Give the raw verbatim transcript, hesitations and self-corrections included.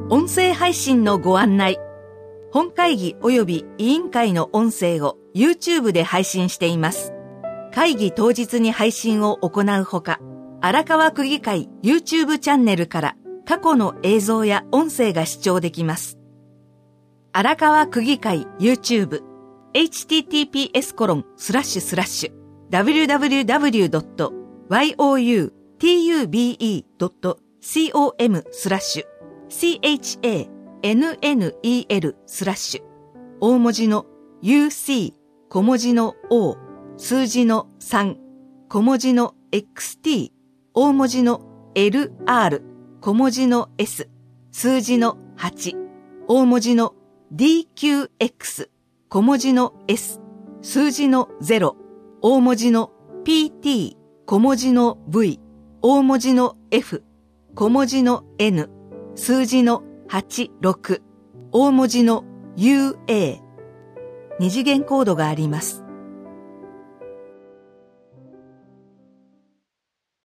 音声配信のご案内。本会議及び委員会の音声を YouTube で配信しています。会議当日に配信を行うほか、荒川区議会 YouTube チャンネルから過去の映像や音声が視聴できます。荒川区議会 YouTube エイチティーティーピーエスコロンスラッシュスラッシュダブリューダブリューダブリュードットワイオーユーティーユービーイードットコム スラッシュ チャンネル スラッシュ大文字の ユーシー 小文字の O 数字のさん小文字の エックスティー 大文字の エルアール 小文字の S 数字のはち大文字の ディーキューエックス 小文字の S 数字のゼロ大文字の ピーティー 小文字の V 大文字の F 小文字の N 数字のはちろく大文字の ユーエー 二次元コードがあります。